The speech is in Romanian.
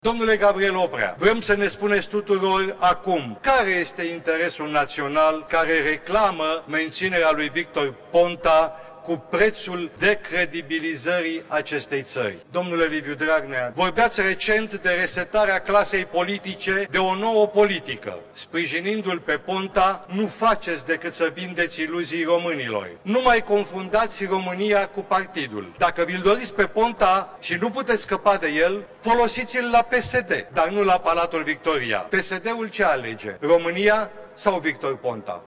Domnule Gabriel Oprea, vrem să ne spuneți tuturor acum care este interesul național care reclamă menținerea lui Victor Ponta cu prețul decredibilizării acestei țări. Domnule Liviu Dragnea, vorbeați recent de resetarea clasei politice de o nouă politică. Sprijinindu-l pe Ponta, nu faceți decât să vindeți iluzii românilor. Nu mai confundați România cu partidul. Dacă vi-l doriți pe Ponta și nu puteți scăpa de el, folosiți-l la PSD, dar nu la Palatul Victoria. PSD-ul ce alege? România sau Victor Ponta?